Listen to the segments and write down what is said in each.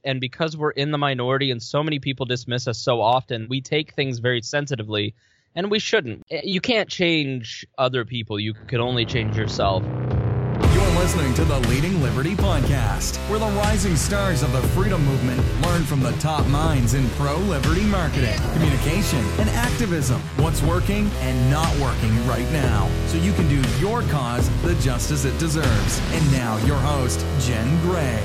And because we're in the minority and so many people dismiss us so often, we take things very sensitively, and we shouldn't. You can't change other people. You can only change yourself. You're listening to the Leading Liberty Podcast, where the rising stars of the freedom movement learn from the top minds in pro-liberty marketing, communication, and activism. What's working and not working right now, so you can do your cause the justice it deserves. And now, your host, Jen Gray.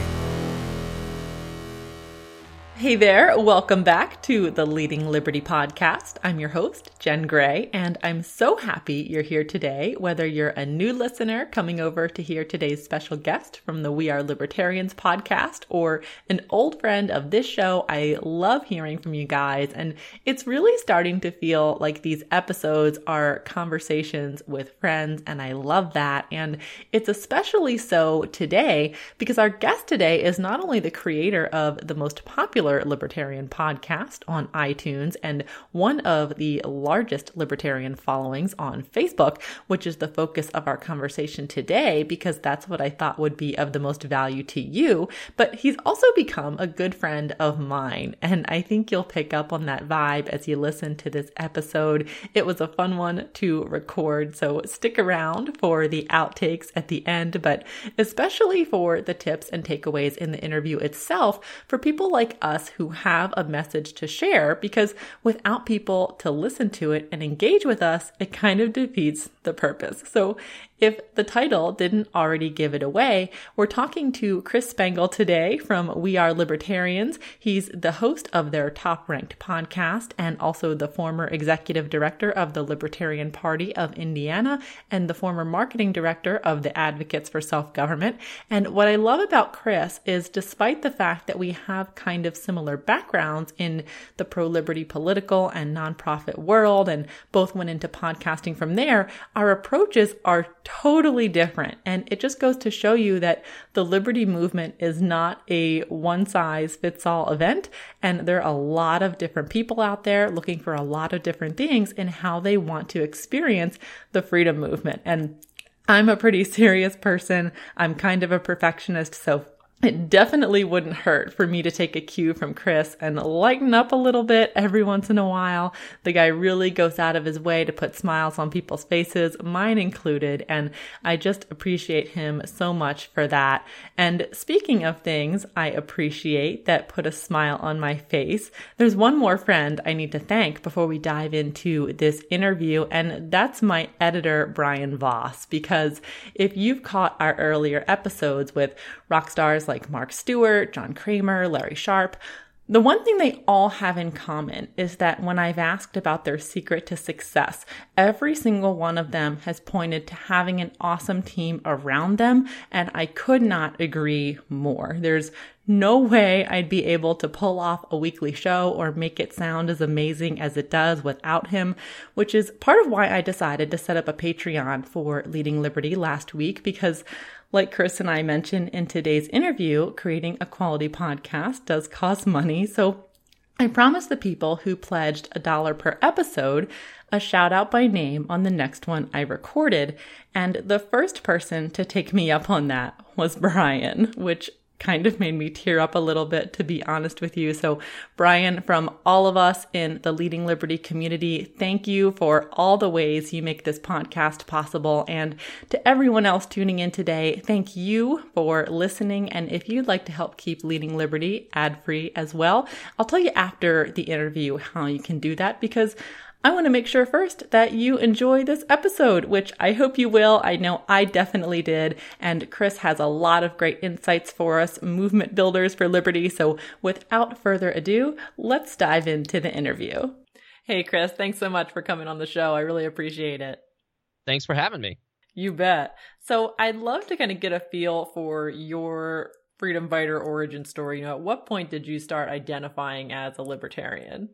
Hey there, welcome back to the Leading Liberty Podcast. I'm your host, Jen Gray, and I'm so happy you're here today, whether you're a new listener coming over to hear today's special guest from the We Are Libertarians podcast, or an old friend of this show. I love hearing from you guys, and it's really starting to feel like these episodes are conversations with friends, and I love that. And it's especially so today because our guest today is not only the creator of the most popular libertarian podcast on iTunes and one of the largest libertarian followings on Facebook, which is the focus of our conversation today because that's what I thought would be of the most value to you, but he's also become a good friend of mine, and I think you'll pick up on that vibe as you listen to this episode. It was a fun one to record, so stick around for the outtakes at the end, but especially for the tips and takeaways in the interview itself for people like us who have a message to share, because without people to listen to it and engage with us, it kind of defeats the purpose. So if the title didn't already give it away, we're talking to Chris Spangle today from We Are Libertarians. He's the host of their top-ranked podcast and also the former executive director of the Libertarian Party of Indiana and the former marketing director of the Advocates for Self-Government. And what I love about Chris is, despite the fact that we have kind of similar backgrounds in the pro-liberty political and nonprofit world, and both went into podcasting from there, our approaches are totally different. And it just goes to show you that the liberty movement is not a one-size-fits-all event. And there are a lot of different people out there looking for a lot of different things in how they want to experience the freedom movement. And I'm a pretty serious person. I'm kind of a perfectionist, so it definitely wouldn't hurt for me to take a cue from Chris and lighten up a little bit every once in a while. The guy really goes out of his way to put smiles on people's faces, mine included, and I just appreciate him so much for that. And speaking of things I appreciate that put a smile on my face, there's one more friend I need to thank before we dive into this interview, and that's my editor, Brian Voss, because if you've caught our earlier episodes with rock stars like Mark Stewart, John Kramer, Larry Sharp, the one thing they all have in common is that when I've asked about their secret to success, every single one of them has pointed to having an awesome team around them, and I could not agree more. There's no way I'd be able to pull off a weekly show or make it sound as amazing as it does without him, which is part of why I decided to set up a Patreon for Leading Liberty last week, because like Chris and I mentioned in today's interview, creating a quality podcast does cost money. So I promised the people who pledged $1 per episode a shout out by name on the next one I recorded. And the first person to take me up on that was Brian, which kind of made me tear up a little bit, to be honest with you. So Brian, from all of us in the Leading Liberty community, thank you for all the ways you make this podcast possible. And to everyone else tuning in today, thank you for listening. And if you'd like to help keep Leading Liberty ad-free as well, I'll tell you after the interview how you can do that, because I want to make sure first that you enjoy this episode, which I hope you will. I know I definitely did. And Chris has a lot of great insights for us, movement builders for liberty. So without further ado, let's dive into the interview. Hey, Chris, thanks so much for coming on the show. I really appreciate it. Thanks for having me. You bet. So I'd love to kind of get a feel for your freedom fighter origin story. At what point did you start identifying as a libertarian?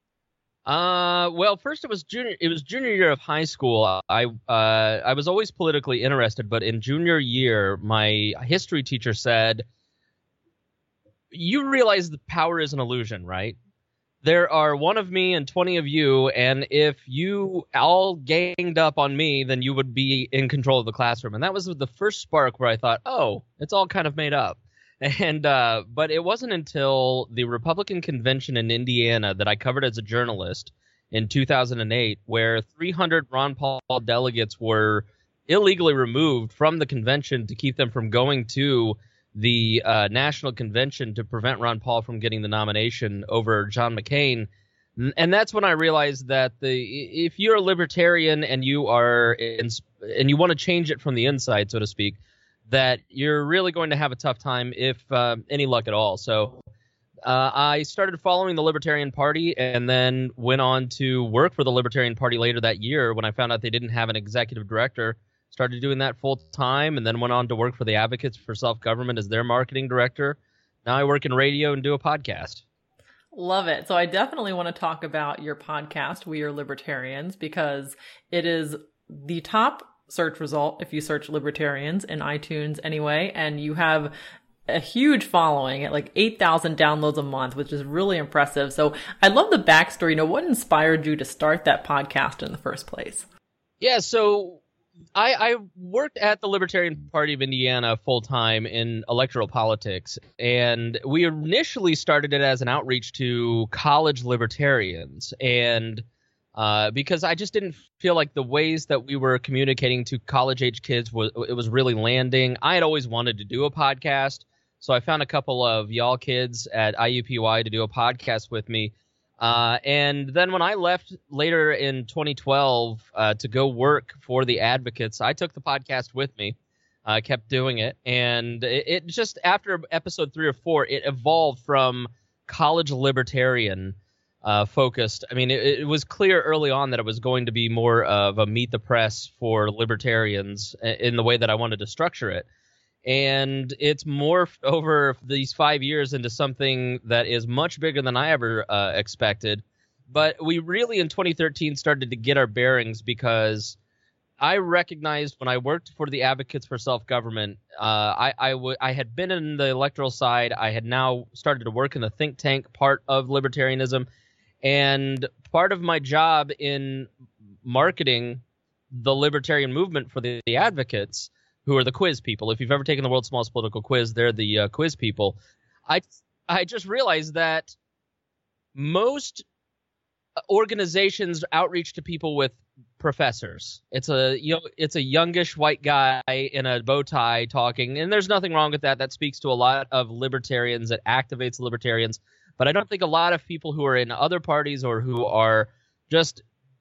Well, first it was junior year of high school. I was always politically interested, but in junior year, my history teacher said, "You realize that power is an illusion, right? There are one of me and 20 of you, and if you all ganged up on me, then you would be in control of the classroom." And that was the first spark where I thought, oh, it's all kind of made up. And but it wasn't until the Republican convention in Indiana that I covered as a journalist in 2008, where 300 Ron Paul delegates were illegally removed from the convention to keep them from going to the national convention to prevent Ron Paul from getting the nomination over John McCain. And that's when I realized that if you're a libertarian and you want to change it from the inside, so to speak, that you're really going to have a tough time, if any luck at all. So I started following the Libertarian Party and then went on to work for the Libertarian Party later that year when I found out they didn't have an executive director. Started doing that full time and then went on to work for the Advocates for Self-Government as their marketing director. Now I work in radio and do a podcast. Love it. So I definitely want to talk about your podcast, We Are Libertarians, because it is the top search result if you search libertarians in iTunes anyway, and you have a huge following at like 8,000 downloads a month, which is really impressive. So I love the backstory. What inspired you to start that podcast in the first place? Yeah, so I worked at the Libertarian Party of Indiana full-time in electoral politics, and we initially started it as an outreach to college libertarians, and because I just didn't feel like the ways that we were communicating to college-age kids was really landing. I had always wanted to do a podcast, so I found a couple of y'all kids at IUPUI to do a podcast with me. And then when I left later in 2012 to go work for the Advocates, I took the podcast with me. I kept doing it. And it just, after episode 3 or 4, it evolved from college libertarian focused. I mean, it was clear early on that it was going to be more of a meet the press for libertarians in the way that I wanted to structure it. And it's morphed over these 5 years into something that is much bigger than I ever expected. But we really, in 2013, started to get our bearings because I recognized when I worked for the Advocates for Self-Government, I had been in the electoral side. I had now started to work in the think tank part of libertarianism. And part of my job in marketing the libertarian movement for the Advocates, who are the quiz people. If you've ever taken the World's Smallest Political Quiz, they're the quiz people. I just realized that most organizations outreach to people with professors. It's a youngish white guy in a bow tie talking, and there's nothing wrong with that. That speaks to a lot of libertarians. It activates libertarians. But I don't think a lot of people who are in other parties or who are just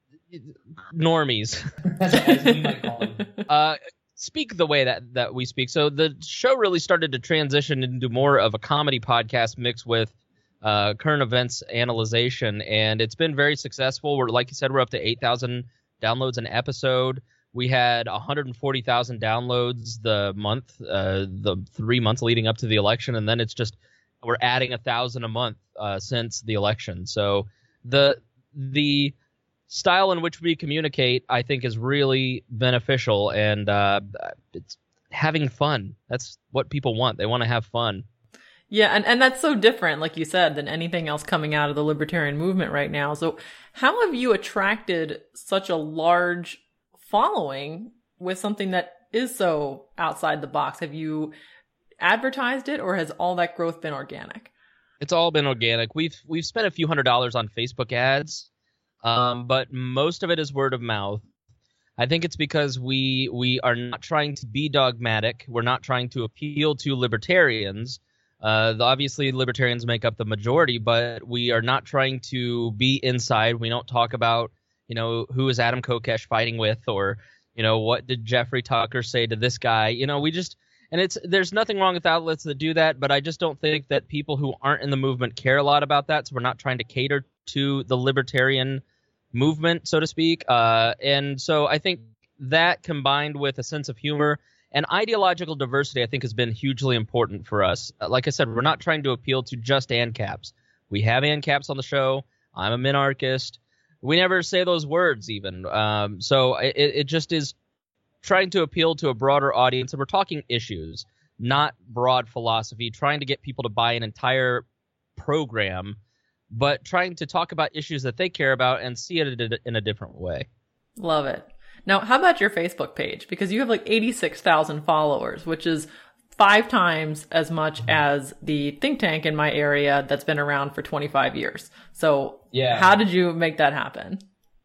normies as we might call them, speak the way that we speak. So the show really started to transition into more of a comedy podcast mixed with current events analyzation, and it's been very successful. Like you said, we're up to 8,000 downloads an episode. We had 140,000 downloads the 3 months leading up to the election, and then it's just we're adding 1,000 a month since the election. So the style in which we communicate, I think, is really beneficial, and it's having fun. That's what people want. They want to have fun. Yeah, and that's so different, like you said, than anything else coming out of the libertarian movement right now. So how have you attracted such a large following with something that is so outside the box? Have you advertised it, or has all that growth been organic? It's all been organic. We've spent a few $100s on Facebook ads. But most of it is word of mouth. I think it's because we are not trying to be dogmatic. We're not trying to appeal to libertarians. Obviously, libertarians make up the majority, but we are not trying to be inside. We don't talk about, who is Adam Kokesh fighting with, or, what did Jeffrey Tucker say to this guy? There's nothing wrong with outlets that do that, but I just don't think that people who aren't in the movement care a lot about that. So we're not trying to cater to the libertarian movement, so to speak. And so I think that, combined with a sense of humor and ideological diversity, I think has been hugely important for us. Like I said, we're not trying to appeal to just ANCAPs. We have ANCAPs on the show. I'm a minarchist. We never say those words even. So it just is trying to appeal to a broader audience. And we're talking issues, not broad philosophy, trying to get people to buy an entire program, but trying to talk about issues that they care about and see it in a different way. Love it. Now, how about your Facebook page? Because you have like 86,000 followers, which is 5 times as much as the think tank in my area that's been around for 25 years. So how did you make that happen?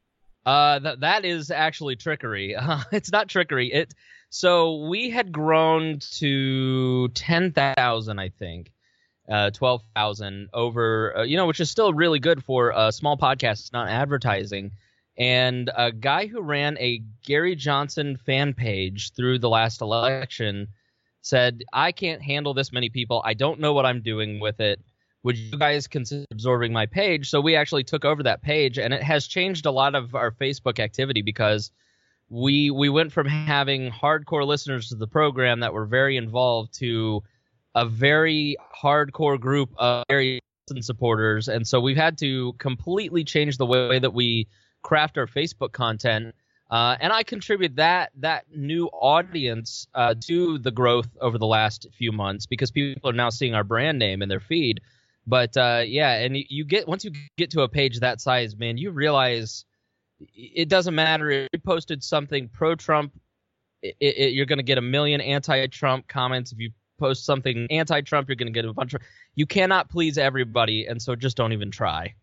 That is actually trickery. It's not trickery. So we had grown to 10,000, I think, 12,000 over, which is still really good for a small podcast. It's not advertising. And a guy who ran a Gary Johnson fan page through the last election said, I can't handle this many people. I don't know what I'm doing with it. Would you guys consider absorbing my page? So we actually took over that page, and it has changed a lot of our Facebook activity because we went from having hardcore listeners to the program that were very involved to a very hardcore group of Gary Johnson supporters. And so we've had to completely change the way that we craft our Facebook content. And I contribute that new audience to the growth over the last few months because people are now seeing our brand name in their feed. But and once you get to a page that size, man, you realize it doesn't matter if you posted something pro-Trump, you're going to get a million anti-Trump comments. If you post something anti-Trump, you're going to get a bunch of. You cannot please everybody, and so just don't even try.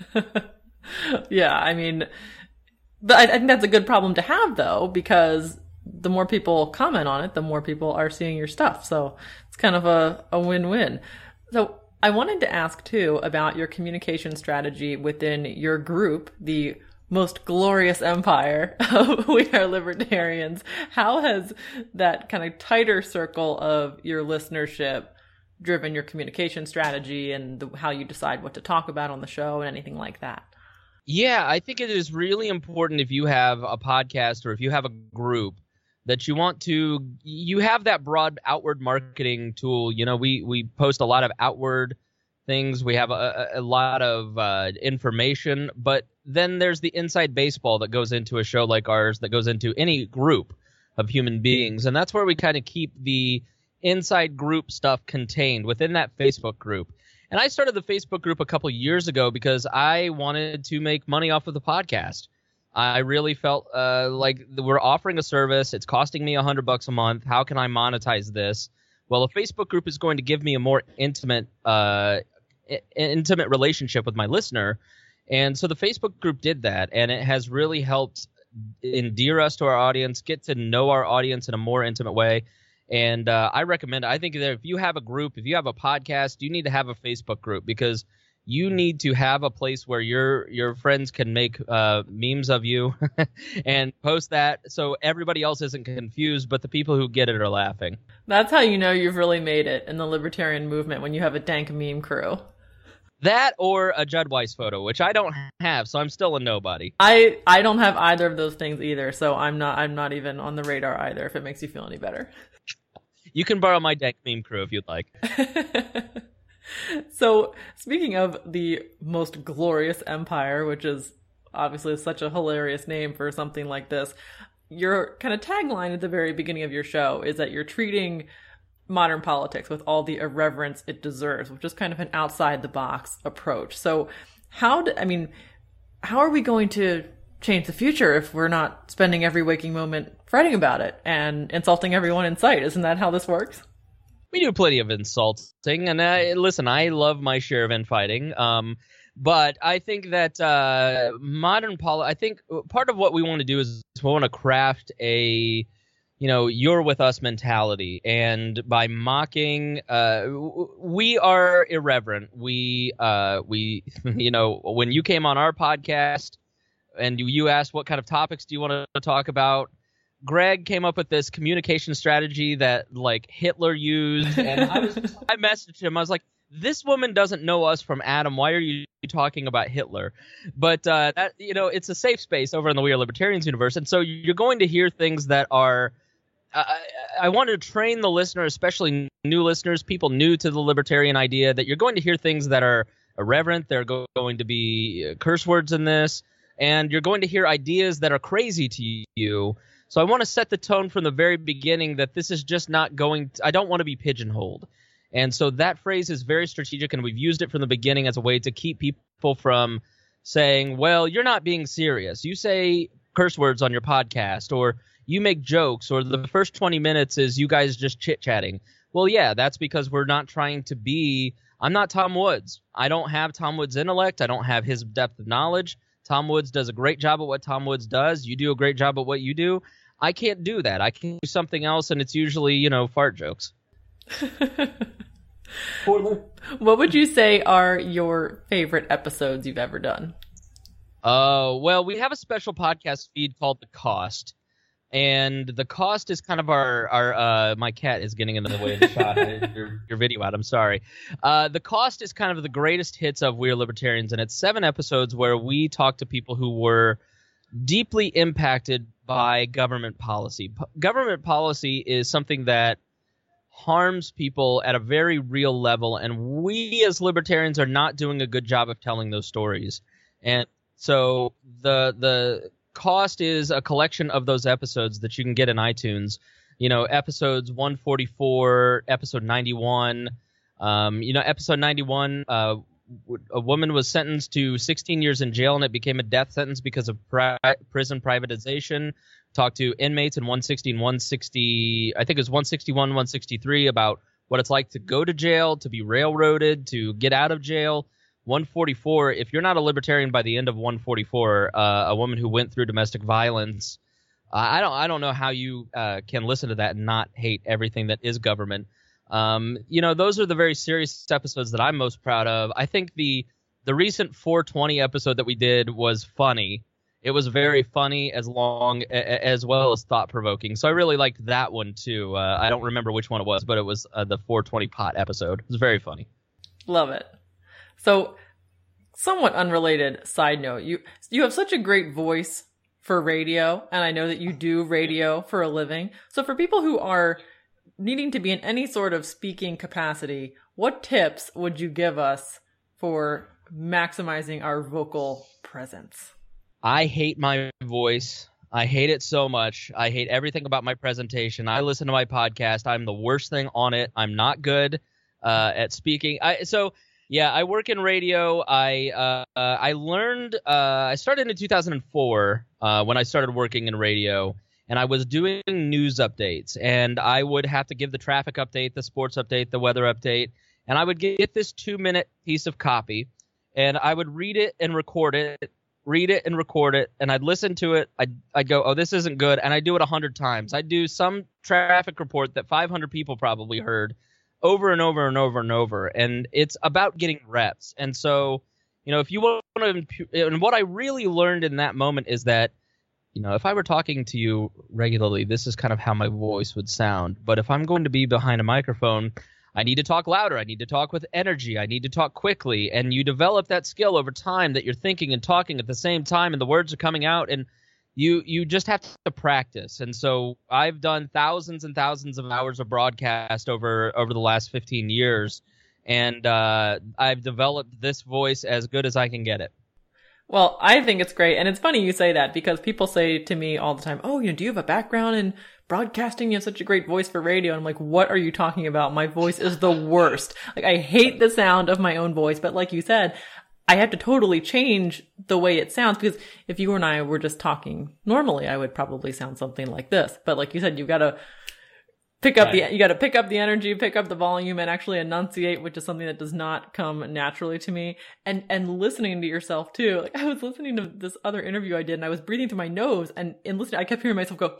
Yeah, I mean. But I think that's a good problem to have, though, because the more people comment on it, the more people are seeing your stuff. So it's kind of a win-win. So I wanted to ask, too, about your communication strategy within your group, the most glorious empire of We Are Libertarians. How has that kind of tighter circle of your listenership driven your communication strategy and how you decide what to talk about on the show and anything like that? Yeah, I think it is really important if you have a podcast or if you have a group that you have that broad outward marketing tool. We post a lot of outward things. We have a lot of information, but then there's the inside baseball that goes into a show like ours, that goes into any group of human beings. And that's where we kind of keep the inside group stuff contained within that Facebook group. And I started the Facebook group a couple years ago because I wanted to make money off of the podcast. I really felt like we're offering a service. It's costing me $100 a month. How can I monetize this? Well, a Facebook group is going to give me a more intimate relationship with my listener. And so the Facebook group did that, and it has really helped endear us to our audience, get to know our audience in a more intimate way. And I recommend it. I think that if you have a group, if you have a podcast, you need to have a Facebook group because you need to have a place where your friends can make memes of you and post that so everybody else isn't confused, but the people who get it are laughing. That's how you know you've really made it in the libertarian movement, when you have a dank meme crew. That or a Judd Weiss photo, which I don't have, so I'm still a nobody. I don't have either of those things either, so I'm not even on the radar either, if it makes you feel any better. You can borrow my dank meme crew if you'd like. So, speaking of the most glorious empire, which is obviously such a hilarious name for something like this, your kind of tagline at the very beginning of your show is that you're treating modern politics with all the irreverence it deserves, which is kind of an outside-the-box approach. So, how are we going to change the future if we're not spending every waking moment fretting about it and insulting everyone in sight? Isn't that how this works? We do plenty of insulting, and listen, I love my share of infighting. But I think that I think part of what we want to do is we want to craft a, you're with us mentality. And by mocking, we are irreverent. We when you came on our podcast and you asked what kind of topics do you want to talk about, Greg came up with this communication strategy that like Hitler used, and I messaged him. I was like, "This woman doesn't know us from Adam. Why are you talking about Hitler?" But that it's a safe space over in the We Are Libertarians universe, and so you're going to hear things that are. I want to train the listener, especially new listeners, people new to the libertarian idea, that you're going to hear things that are irreverent. There are going to be curse words in this, and you're going to hear ideas that are crazy to you. So I want to set the tone from the very beginning that this is just not going – I don't want to be pigeonholed. And so that phrase is very strategic, and we've used it from the beginning as a way to keep people from saying, well, you're not being serious. You say curse words on your podcast, or you make jokes, or the first 20 minutes is you guys just chit-chatting. Well, yeah, that's because we're not trying to be. I'm not Tom Woods. I don't have Tom Woods' intellect. I don't have his depth of knowledge. Tom Woods does a great job at what Tom Woods does. You do a great job at what you do. I can't do that. I can do something else, and it's usually, fart jokes. What would you say are your favorite episodes you've ever done? Well, we have a special podcast feed called The Cost. And The Cost is kind of our my cat is getting in the way of the shot. Your video out. I'm sorry. The Cost is kind of the greatest hits of We're Libertarians, and it's 7 episodes where we talk to people who were deeply impacted by government policy. Government policy is something that harms people at a very real level, and we as libertarians are not doing a good job of telling those stories. And so the Cost is a collection of those episodes that you can get in iTunes. Episodes 144, episode 91. Episode 91, a woman was sentenced to 16 years in jail, and it became a death sentence because of prison privatization. Talked to inmates in 160 and 160, I think it was 161, 163, about what it's like to go to jail, to be railroaded, to get out of jail. 144, if you're not a libertarian by the end of 144, a woman who went through domestic violence, I don't know how you can listen to that and not hate everything that is government. Those are the very serious episodes that I'm most proud of. I think the recent 420 episode that we did was funny. It was very funny as well as thought-provoking. So I really liked that one, too. I don't remember which one it was, but it was the 420 pot episode. It was very funny. Love it. So, somewhat unrelated side note, you have such a great voice for radio, and I know that you do radio for a living. So for people who are needing to be in any sort of speaking capacity, what tips would you give us for maximizing our vocal presence? I hate my voice. I hate it so much. I hate everything about my presentation. I listen to my podcast. I'm the worst thing on it. I'm not good at speaking. I work in radio. I learned. I started in 2004 when I started working in radio, and I was doing news updates. And I would have to give the traffic update, the sports update, the weather update, and I would get this 2-minute piece of copy, and I would read it and record it, and I'd listen to it. I'd go, oh, this isn't good, and I'd do it 100 times. I'd do some traffic report that 500 people probably heard, over and over and over and over. And it's about getting reps. And so, if you want to, and what I really learned in that moment is that, if I were talking to you regularly, this is kind of how my voice would sound. But if I'm going to be behind a microphone, I need to talk louder. I need to talk with energy. I need to talk quickly. And you develop that skill over time that you're thinking and talking at the same time, and the words are coming out, and you just have to practice. And so I've done thousands and thousands of hours of broadcast over the last 15 years, and I've developed this voice as good as I can get it. Well, I think it's great. And it's funny you say that, because people say to me all the time, oh, do you have a background in broadcasting? You have such a great voice for radio. And I'm like, what are you talking about? My voice is the worst. I hate the sound of my own voice. But like you said, I have to totally change the way it sounds, because if you and I were just talking normally, I would probably sound something like this. But like you said, you've got to pick up the energy, pick up the volume, and actually enunciate, which is something that does not come naturally to me. And listening to yourself too. Like, I was listening to this other interview I did, and I was breathing through my nose, and in listening, I kept hearing myself go,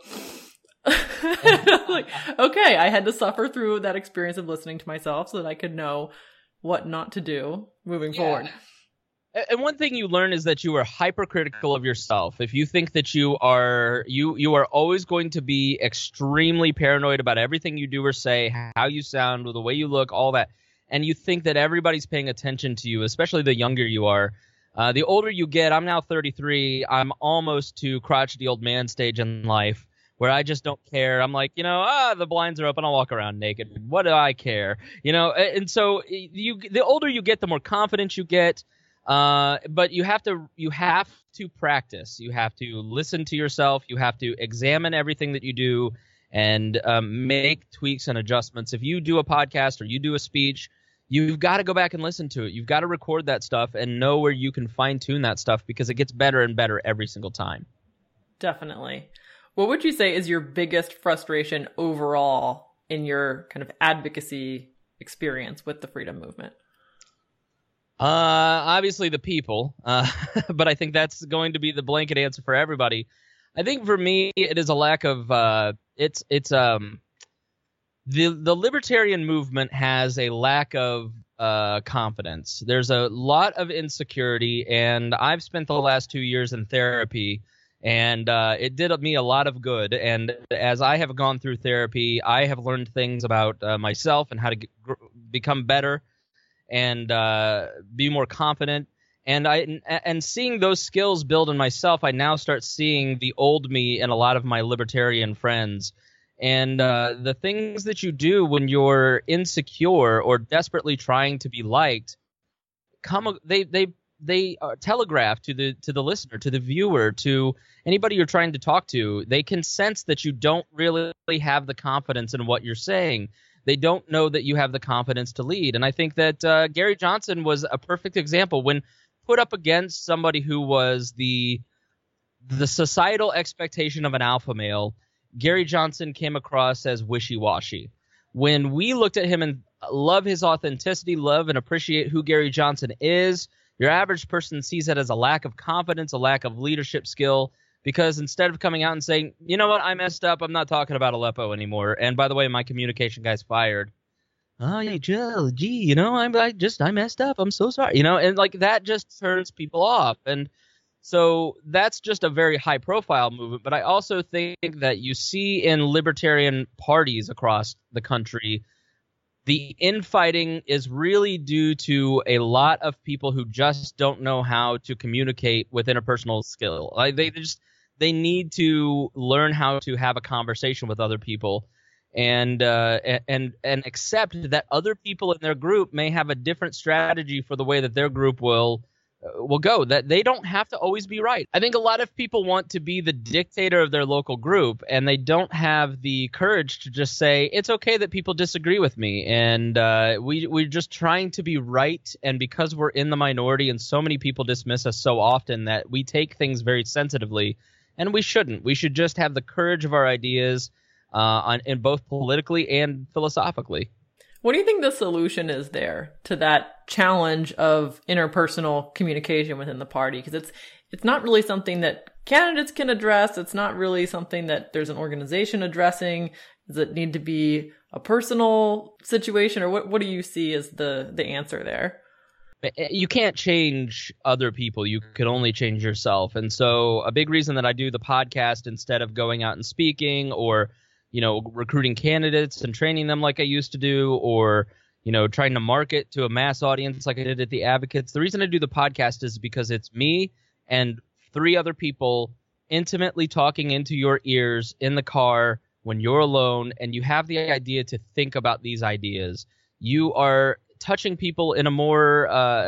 like, okay, I had to suffer through that experience of listening to myself so that I could know what not to do moving forward. And one thing you learn is that you are hypercritical of yourself. If you think that you are always going to be extremely paranoid about everything you do or say, how you sound, the way you look, all that, and you think that everybody's paying attention to you, especially the younger you are. The older you get, I'm now 33, I'm almost to crotchety old man stage in life, where I just don't care. I'm like, the blinds are open, I'll walk around naked. What do I care? And so the older you get, the more confident you get. But you have to practice. You have to listen to yourself. You have to examine everything that you do and make tweaks and adjustments. If you do a podcast or you do a speech, you've got to go back and listen to it. You've got to record that stuff and know where you can fine tune that stuff, because it gets better and better every single time. Definitely. What would you say is your biggest frustration overall in your kind of advocacy experience with the freedom movement? Obviously the people, but I think that's going to be the blanket answer for everybody. I think for me, it is a lack of, the libertarian movement has a lack of confidence. There's a lot of insecurity, and I've spent the last 2 years in therapy, and it did me a lot of good. And as I have gone through therapy, I have learned things about myself and how to become better and be more confident. And seeing those skills build in myself, I now start seeing the old me in a lot of my libertarian friends. And the things that you do when you're insecure or desperately trying to be liked, they telegraph to the listener, to the viewer, to anybody you're trying to talk to. They can sense that you don't really have the confidence in what you're saying. They don't know that you have the confidence to lead. And I think that Gary Johnson was a perfect example when put up against somebody who was the societal expectation of an alpha male. Gary Johnson came across as wishy-washy. When we looked at him and love his authenticity, love and appreciate who Gary Johnson is, your average person sees it as a lack of confidence, a lack of leadership skill, because instead of coming out and saying, you know what, I messed up, I'm not talking about Aleppo anymore, and by the way, my communication guy's fired. Oh, yeah, Joe, gee, you know, I messed up. I'm so sorry. You know, and like that just turns people off. And so that's just a very high profile movement. But I also think that you see in libertarian parties across the country, the infighting is really due to a lot of people who just don't know how to communicate with interpersonal skill. Like they need to learn how to have a conversation with other people. And accept that other people in their group may have a different strategy for the way that their group will go, that they don't have to always be right. I think a lot of people want to be the dictator of their local group, and they don't have the courage to just say, it's okay that people disagree with me, and we're just trying to be right, and because we're in the minority and so many people dismiss us so often that we take things very sensitively, and we shouldn't. We should just have the courage of our ideas, in both politically and philosophically. What do you think the solution is there to that challenge of interpersonal communication within the party? Because it's not really something that candidates can address. It's not really something that there's an organization addressing. Does it need to be a personal situation, or what do you see as the answer there? You can't change other people. You can only change yourself. And so a big reason that I do the podcast instead of going out and speaking or recruiting candidates and training them like I used to do, or, trying to market to a mass audience like I did at the Advocates. The reason I do the podcast is because it's me and 3 other people intimately talking into your ears in the car when you're alone and you have the idea to think about these ideas. You are touching people in a more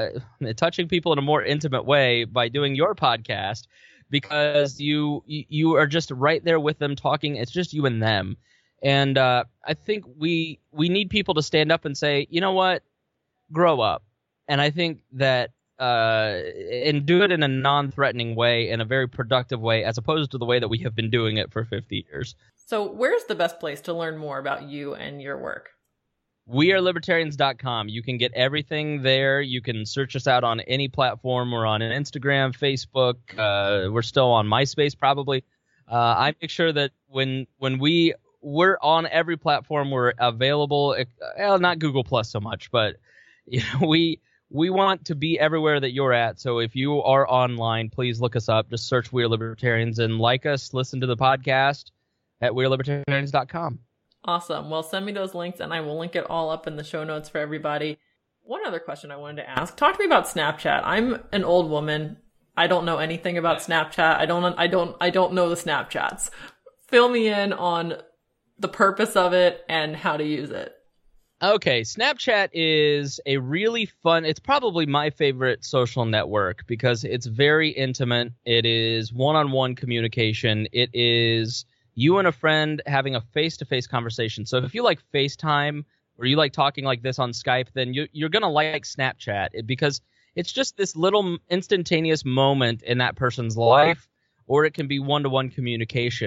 intimate way by doing your podcast, because you are just right there with them talking. It's just you and them. And I think we need people to stand up and say, you know what, grow up. And I think that and do it in a non-threatening way, in a very productive way, as opposed to the way that we have been doing it for 50 years. So where's the best place to learn more about you and your work? WeAreLibertarians.com. You can get everything there. You can search us out on any platform. We're on Instagram, Facebook. We're still on MySpace, probably. I make sure that when we're on every platform, we're available. Not Google Plus so much, but we want to be everywhere that you're at. So if you are online, please look us up. Just search We Are Libertarians and like us. Listen to the podcast at WeAreLibertarians.com. Awesome. Well, send me those links and I will link it all up in the show notes for everybody. One other question I wanted to ask. Talk to me about Snapchat. I'm an old woman. I don't know anything about Snapchat. I don't know the Snapchats. Fill me in on the purpose of it and how to use it. Okay, Snapchat is a really fun, it's probably my favorite social network because it's very intimate. It is one-on-one communication. It is you and a friend having a face-to-face conversation. So if you like FaceTime or you like talking like this on Skype, then you're going to like Snapchat because it's just this little instantaneous moment in that person's life, or it can be one-to-one communication.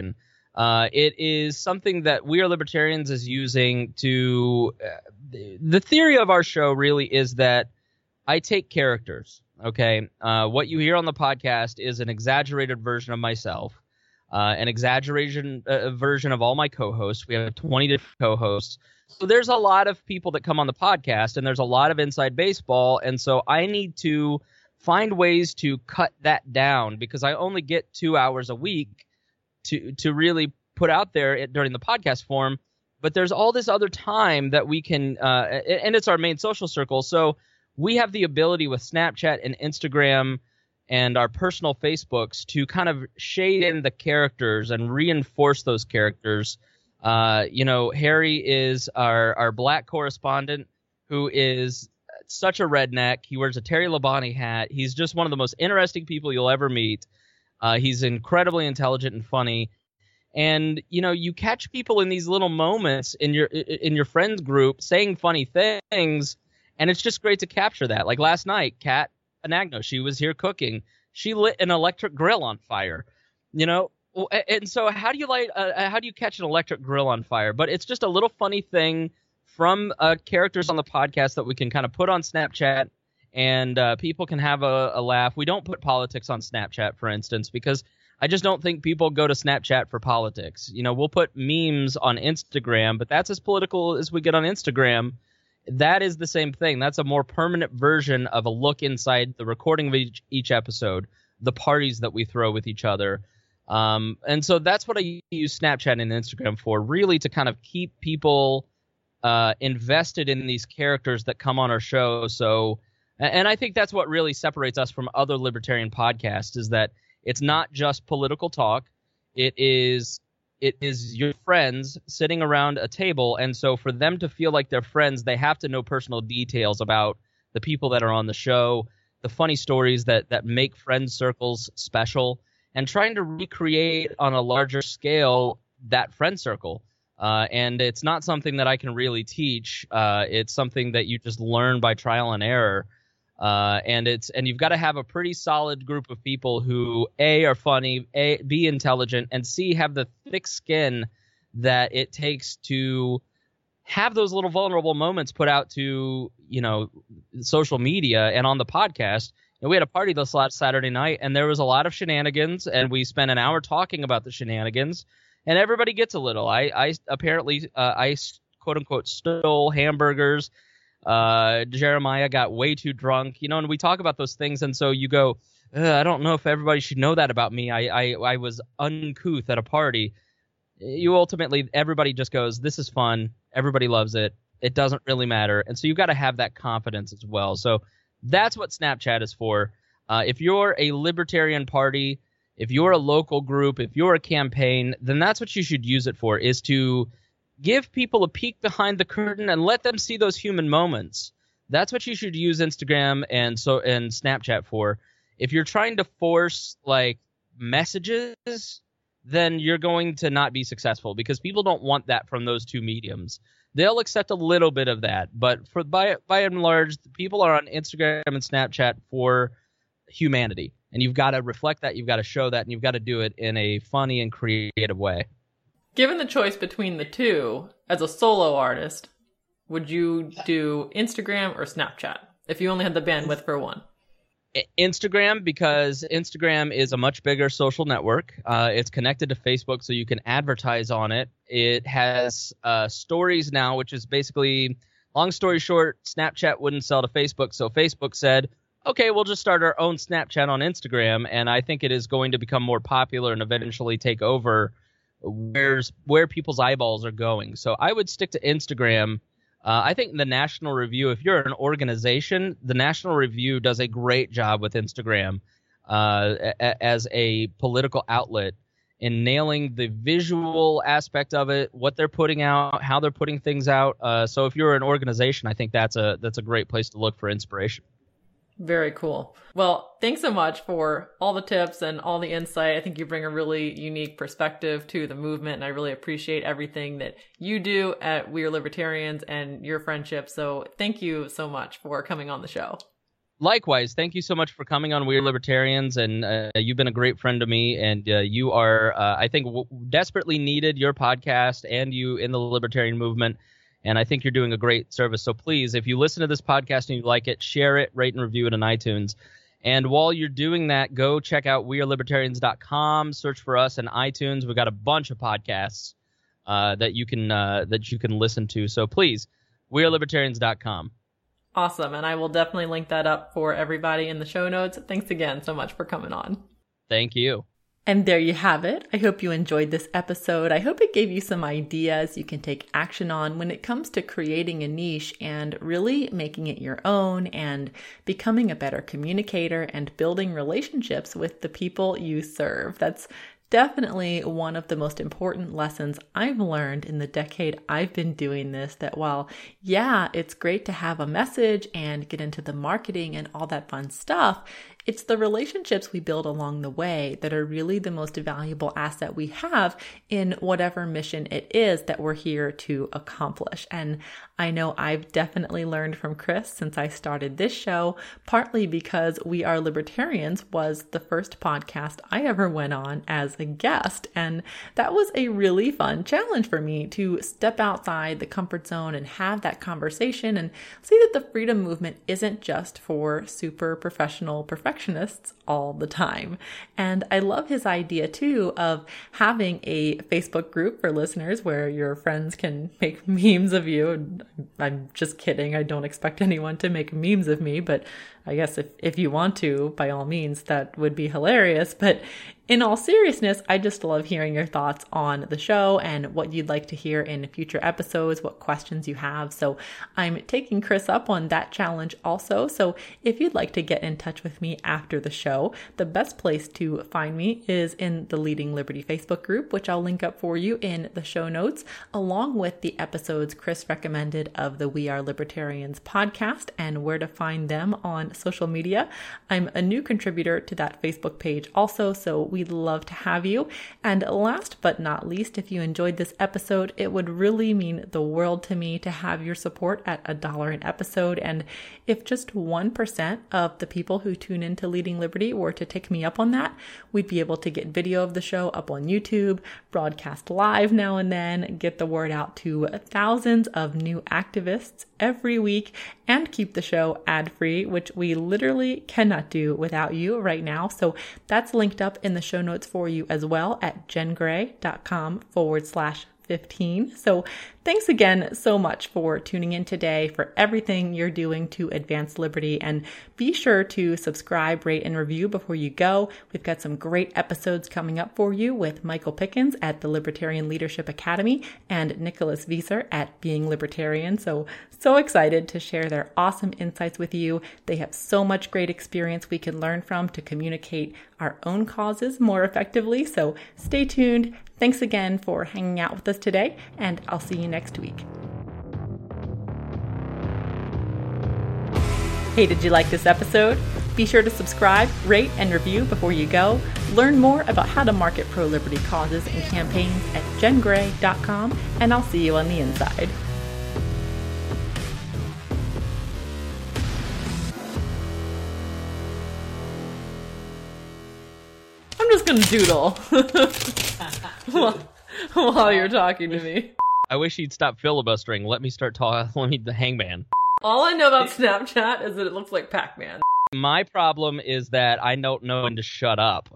It is something that We Are Libertarians is using to. The theory of our show really is that I take characters. Okay, what you hear on the podcast is an exaggerated version of myself, an exaggeration version of all my co-hosts. We have 20 different co-hosts. So there's a lot of people that come on the podcast, and there's a lot of inside baseball, and so I need to find ways to cut that down because I only get 2 hours a week to really put out there during the podcast form. But there's all this other time that we can, and it's our main social circle. So we have the ability with Snapchat and Instagram and our personal Facebooks to kind of shade in the characters and reinforce those characters. Harry is our black correspondent who is such a redneck. He wears a Terry Labonte hat. He's just one of the most interesting people you'll ever meet. He's incredibly intelligent and funny. And, you catch people in these little moments in your friends group saying funny things, and it's just great to capture that. Like last night, Kat Anagno, she was here cooking. She lit an electric grill on fire, And so how do you catch an electric grill on fire? But it's just a little funny thing from characters on the podcast that we can kind of put on Snapchat, and people can have a laugh. We don't put politics on Snapchat, for instance, because I just don't think people go to Snapchat for politics. We'll put memes on Instagram, but that's as political as we get on Instagram. That is the same thing. That's a more permanent version of a look inside the recording of each episode, the parties that we throw with each other. And so that's what I use Snapchat and Instagram for, really to kind of keep people invested in these characters that come on our show. So, and I think that's what really separates us from other libertarian podcasts, is that it's not just political talk. It is your friends sitting around a table, and so for them to feel like they're friends, they have to know personal details about the people that are on the show, the funny stories that make friend circles special, and trying to recreate on a larger scale that friend circle. And it's not something that I can really teach. It's something that you just learn by trial and error. And you've got to have a pretty solid group of people who A, are funny, B, intelligent, and C, have the thick skin that it takes to have those little vulnerable moments put out to, social media and on the podcast. We had a party this last Saturday night, and there was a lot of shenanigans, and we spent an hour talking about the shenanigans, and everybody gets a little. I apparently quote unquote stole hamburgers. Jeremiah got way too drunk, and we talk about those things, and so you go, I don't know if everybody should know that about me. I was uncouth at a party. Everybody just goes, this is fun. Everybody loves it. It doesn't really matter. And so you've got to have that confidence as well. So that's what Snapchat is for. If you're a libertarian party, if you're a local group, if you're a campaign, then that's what you should use it for, is to give people a peek behind the curtain and let them see those human moments. That's what you should use Instagram and Snapchat for. If you're trying to force messages, then you're going to not be successful, because people don't want that from those two mediums. They'll accept a little bit of that, but by and large, people are on Instagram and Snapchat for humanity, and you've got to reflect that, you've got to show that, and you've got to do it in a funny and creative way. Given the choice between the two, as a solo artist, would you do Instagram or Snapchat if you only had the bandwidth for one? Instagram, because Instagram is a much bigger social network. It's connected to Facebook, so you can advertise on it. It has stories now, which is basically, long story short, Snapchat wouldn't sell to Facebook, so Facebook said, okay, we'll just start our own Snapchat on Instagram, and I think it is going to become more popular and eventually take over where people's eyeballs are going. So I would stick to Instagram. I think the National Review, if you're an organization, the National Review does a great job with Instagram as a political outlet in nailing the visual aspect of it, what they're putting out, how they're putting things out. So if you're an organization, I think that's a great place to look for inspiration. Very cool. Well, thanks so much for all the tips and all the insight. I think you bring a really unique perspective to the movement, and I really appreciate everything that you do at We Are Libertarians and your friendship. So thank you so much for coming on the show. Likewise, thank you so much for coming on We Are Libertarians, and you've been a great friend to me, and you are, I think, desperately needed, your podcast and you in the libertarian movement, and I think you're doing a great service. So please, if you listen to this podcast and you like it, share it, rate and review it on iTunes. And while you're doing that, go check out wearelibertarians.com, search for us in iTunes. We've got a bunch of podcasts that you can listen to. So please, wearelibertarians.com. Awesome. And I will definitely link that up for everybody in the show notes. Thanks again so much for coming on. Thank you. And there you have it. I hope you enjoyed this episode. I hope it gave you some ideas you can take action on when it comes to creating a niche and really making it your own and becoming a better communicator and building relationships with the people you serve. That's definitely one of the most important lessons I've learned in the decade I've been doing this, that while, yeah, it's great to have a message and get into the marketing and all that fun stuff, it's the relationships we build along the way that are really the most valuable asset we have in whatever mission it is that we're here to accomplish. And I know I've definitely learned from Chris since I started this show, partly because We Are Libertarians was the first podcast I ever went on as a guest. And that was a really fun challenge for me to step outside the comfort zone and have that conversation and see that the freedom movement isn't just for super professional perfectionists all the time. And I love his idea too of having a Facebook group for listeners where your friends can make memes of you. I'm just kidding. I don't expect anyone to make memes of me, but I guess if you want to, by all means, that would be hilarious. But in all seriousness, I just love hearing your thoughts on the show and what you'd like to hear in future episodes, what questions you have. So I'm taking Chris up on that challenge also. So if you'd like to get in touch with me after the show, the best place to find me is in the Leading Liberty Facebook group, which I'll link up for you in the show notes, along with the episodes Chris recommended of the We Are Libertarians podcast and where to find them on social media. I'm a new contributor to that Facebook page also, so we'd love to have you. And last but not least, if you enjoyed this episode, it would really mean the world to me to have your support at $1 an episode. And if just 1% of the people who tune into Leading Liberty were to take me up on that, we'd be able to get video of the show up on YouTube, broadcast live now and then, get the word out to thousands of new activists every week, and keep the show ad-free, which we literally cannot do without you right now. So that's linked up in the show notes for you as well at jengray.com/15. So thanks again so much for tuning in today, for everything you're doing to advance liberty, and be sure to subscribe, rate, and review before you go. We've got some great episodes coming up for you with Michael Pickens at the Libertarian Leadership Academy and Nicholas Wieser at Being Libertarian. So excited to share their awesome insights with you. They have so much great experience we can learn from to communicate our own causes more effectively. So stay tuned. Thanks again for hanging out with us today, and I'll see you next week. Hey, did you like this episode? Be sure to subscribe, rate, and review before you go. Learn more about how to market pro-liberty causes and campaigns at jengray.com, and I'll see you on the inside. I'm just gonna doodle while you're talking to me. I wish he'd stop filibustering. Let me start talking. Let me the hangman. All I know about Snapchat is that it looks like Pac-Man. My problem is that I don't know when to shut up.